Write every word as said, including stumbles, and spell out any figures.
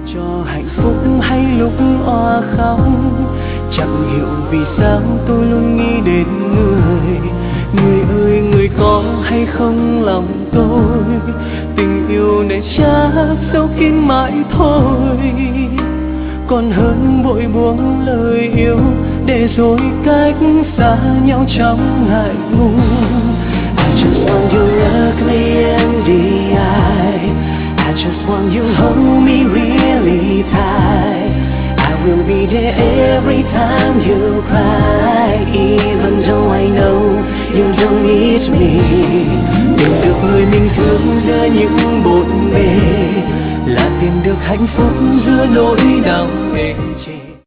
cho hạnh phúc hay lúc oa khóc, chẳng hiểu vì sao tôi luôn nghĩ đến người. Người ơi, người có hay không lòng tôi, tình yêu này chắc sâu kín mãi thôi, còn hơn vội buông lời yêu để rồi cách xa nhau trong ngại ngùng. I just want you look me in the eye, I just want you hold me really tight. I will be there every time you cry, even though I know you don't need me. Tìm được người mình thương giữa những bộn bề, là tìm được hạnh phúc giữa nỗi đau êm chề.